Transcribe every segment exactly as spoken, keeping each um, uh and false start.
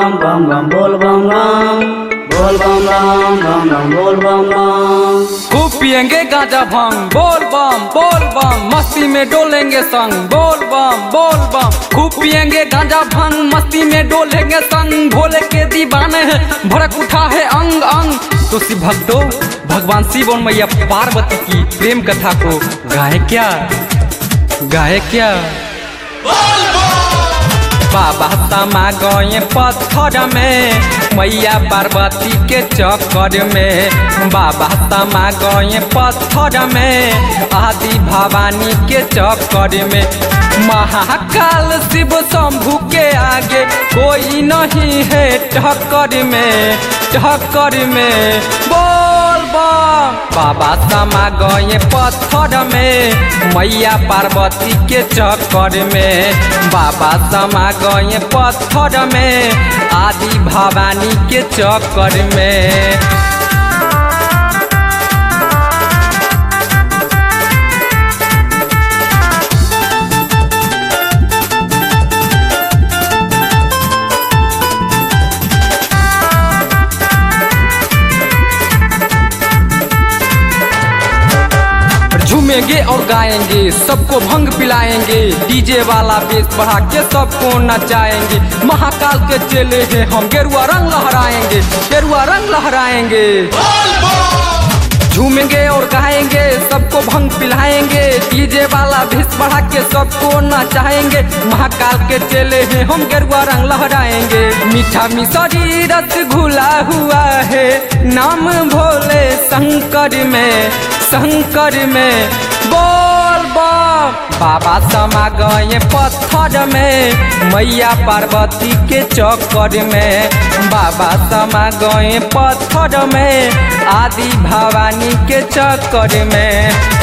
bam bam bam bol bam bam bol bam bam bam bam bol bam bam। खूब पियेंगे गांजा भांग बोल बम बोल बम, मस्ती में डोलेंगे संग बोल बम बोल बम। खूब पियेंगे गांजा भांग मस्ती में डोलेंगे संग, भोले के दीवाने हैं भड़क उठा है अंग अंग। तो शिव भक्तों भगवान शिव और मैया पार्वती की प्रेम कथा को गाए क्या गाए क्या। बाबा समा गए पत्थर में मैया पार्वती के चक्कर में, बाबा समा गए पत्थर में आदि भवानी के चक्कर में। महाकाल शिव शंभू के आगे कोई नहीं है टक्कर में टक्कर में बोल बम। बाबा समा गए पत्थर में मैया पार्वती के चक्कर में, बाबा समा गए पत्थर में आदि भवानी के चक्कर में। झूमेंगे और गाएंगे सबको भंग पिलाएंगे, डीजे वाला बेस बढ़ा के सबको नचाएंगे। महाकाल के चेले हैं हम, गेरुआ रंग लहराएंगे गेरुआ रंग लहराएंगे। झूमेंगे और गाएंगे सबको भंग पिलाएंगे, डीजे वाला भेस बढ़ा के सबको नचाएंगे। महाकाल के चेले हैं हम, गेरुआ रंग लहराएंगे। मीठा मिसरी रस घुला हुआ है नाम भोले शंकर में शंकर में बोल बम। बाबा समा गए पत्थर में मैया पार्वती के चक्कर में, बाबा समा गए पत्थर में आदि भवानी के चक्कर में।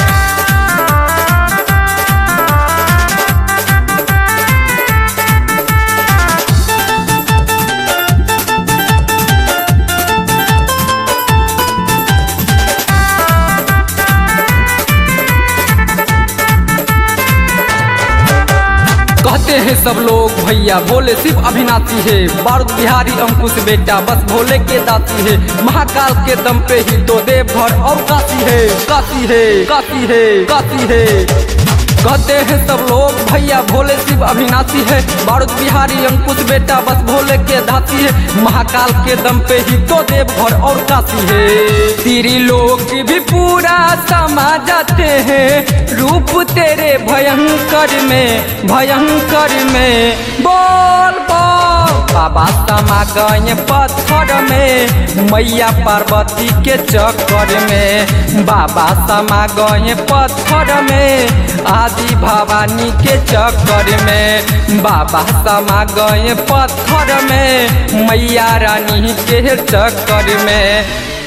कहते हैं सब लोग भैया भोले शिव अविनाशी है, बारूद बिहारी अंकुश बेटा बस भोले के दासी है। महाकाल के दम पे ही तो देवघर और काशी है काशी है काशी है काशी है। कहते हैं सब लोग भैया भोले शिव अविनाशी है, बारूद बिहारी अंकुश बेटा बस भोले के दासी है। महाकाल के दम पे ही तो देवघर और काशी है। तेरी लोग भी पूरा समा जाते हैं रूप तेरे भयंकर में भयंकर में बोल बोल। बाबा समा गए पत्थर में मैया पार्वती के चक्कर में, बाबा समा गए पत्थर में आदि भवानी के चक्कर में। बाबा समा गए पत्थर में मैया रानी के चक्कर में।